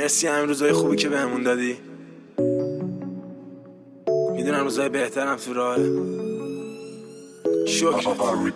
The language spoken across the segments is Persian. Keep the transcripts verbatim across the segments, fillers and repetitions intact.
مرسی همین روزای خوبی که بهمون دادی. میدونم روزای بهترم تو راهه. شکر.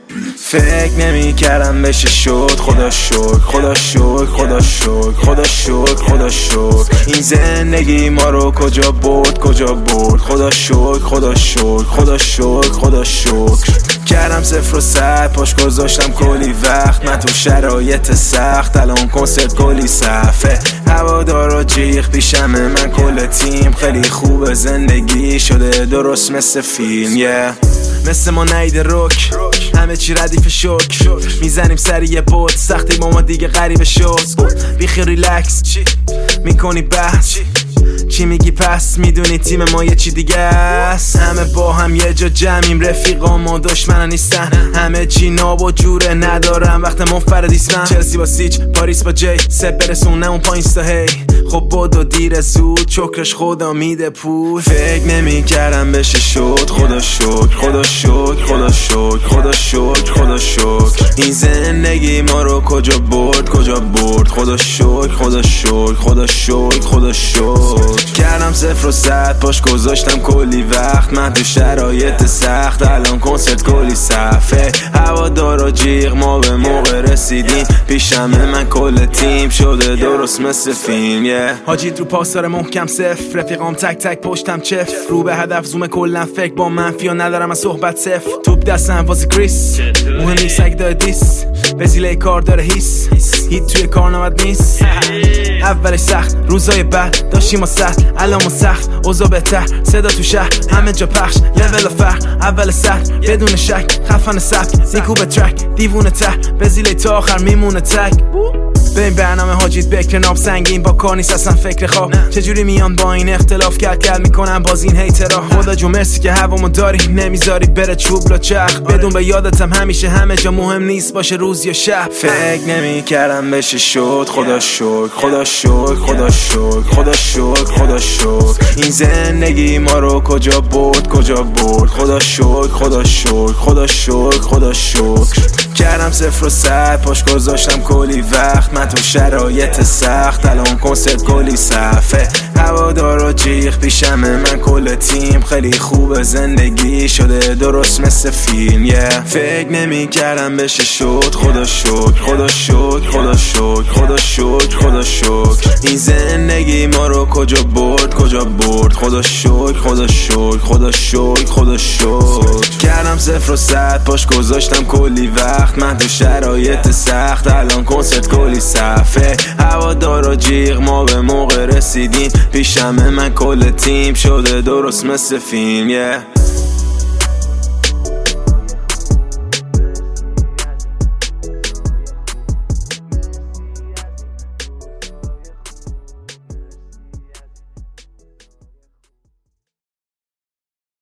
فکر نمی کردم بشه شد. خدا شکر خدا شکر خدا شکر خدا شکر خدا شکر. این زندگی ما رو کجا برد کجا برد. خدا شکر خدا شکر خدا شکر خدا شکر. کردم صفر و صد پاش گذاشتم کلی وقت. من تو شرایط سخت الان کنسرت کلی صفحه. هوادار و جیغ پیشمه من کل تیم. خیلی خوبه زندگی شده درست مثل فیلم yeah. مثل ما نیده روک همه چی ردیف شک. میزنیم سری یه بود سختی با ما دیگه غریبه شد. بیخی ریلکس میکنی بحث چی میگی پس میدونی تیم ما یه چی دیگه است. همه با هم یه جا جمعیم رفیقام و دشمنان نیستن. همه چی ناب و جوره ندارم وقت منفردیسم. چلسی با سیچ پاریس با جی سه برسونه اون پایینستا هی. خب بدو دیر زود چکرش خدا میده پول. فکر نمی کردم بشه شد. خدا شکر خدا شکر خدا شکر خدا شکر خدا شکر. این زندگی ما رو کجا برد کجا برد. خدا شکر خدا شکر خدا شکر خدا شکر. کردم صفر و صد پاش گذاشتم کلی وقت. من تو شرایط سخت الان کنسرت کلی صفحه. هوادار و جیغ ما به موقع رسیدیم. پیشمه من کل تیم شده درست مثل فیلم yeah. حاجی رو پاسدار محکم صفر. رفیقام تک تک پشتم چف. رو به هدف زوم کلن فکر با منفی و ندارم از صحبت صفر. توپ دستم واسه کریس مهم نیست اگه داره دیس. بزیله کار داره هیس هیت توی کار نمد نیست. اولش سخت روزای بعد داشتیم ما سخت الان ما سخت اوضاع بهتر. صدا تو شهر همه جا پخش لول فرق اول سخت بدون شک. خفن سبک نیکو به ترک دیوونه ته بزیله تا آخر میمونه تک. به این برنامه حاجیت بکر ناب سنگین با کار نیست اصلا فکر خواب. چجوری میان با این اختلاف کرد کل میکنم باز این هیترها. خدا جو مرسی که هوامو داری نمیذاری بره چوب لا چرخ. بدون به یادتم همیشه همه جا مهم نیست باشه روز یا شب. فکر نمی کردم بشه شد. خدا شکر خدا شکر خدا شکر خدا شکر خدا شکر. این زندگی ما رو کجا برد کجا برد. خدا شکر خدا شکر خدا شکر خدا شکر. کردم صفر و صد پاش گذاشتم کلی وقت. من تو شرایط سخت الان کنسرت کلی صفحه. هوادار و جیغ پیشمه من کل تیم. خیلی خوبه زندگی شده درست مثل فیلم yeah. فکر نمی کردم بشه شد. خدا شکر خدا شکر خدا شکر خدا شکر خدا شکر. این زندگی ما رو کجا برد کجا برد. خدا شکر خدا شکر خدا شکر خدا شکر. کردم صفر و صد پاش گذاشتم کلی وقت. من تو شرایط سخت الان کنسرت کلی صفحه. هوادار و جیغ ما به موقع رسیدیم. پیشمه من کل تیم شده درست مثل فیلم yeah.